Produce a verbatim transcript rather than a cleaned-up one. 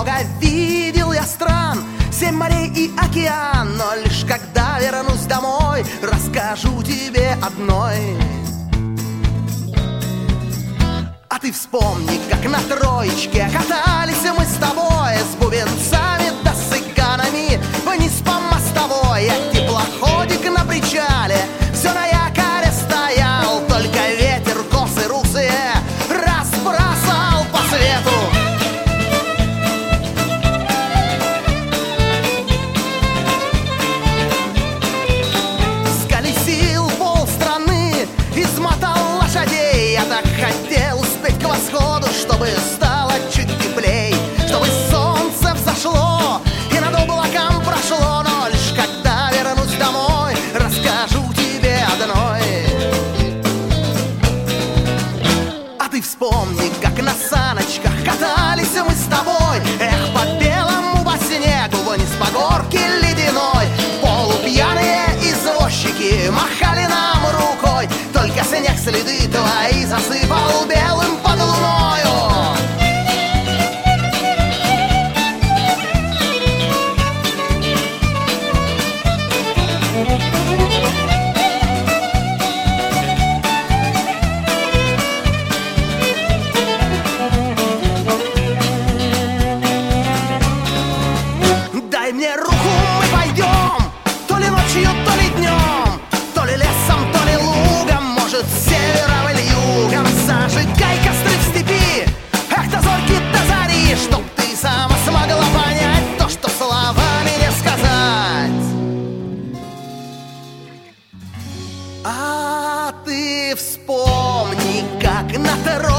много видел я стран, семь морей и океан, но лишь когда вернусь домой, расскажу тебе одной. А ты вспомни, как на троечке катались мы с тобой, с бубенцами да с цыганами вниз по мостовой. Я теплоходик на причале, все на якоре стоял, только ветер косы русые разбросал по свету. Сколесил полстраны, измотал лошадей. Я так хотел успеть к восходу, чтобы стало чуть теплей, чтобы солнце взошло и над облаком прошло. Но лишь когда вернусь домой, расскажу тебе одной. А ты вспомни, как на саночках катались мы с тобой, эх, по белому по снегу вниз по горке ледяной. Полупьяные извозчики махали нам рукой, только снег следы твои засыпал белым под луною. Дай мне руку, мы пойдем, то ли ночью, то ли днем, то ли лесом, то ли лугом, может, с севером или югом. Зажигай костры в степи, эх, до зорьки, до зари, чтоб ты сама смогла понять то, что словами не сказать. А ты вспомни, как на дороге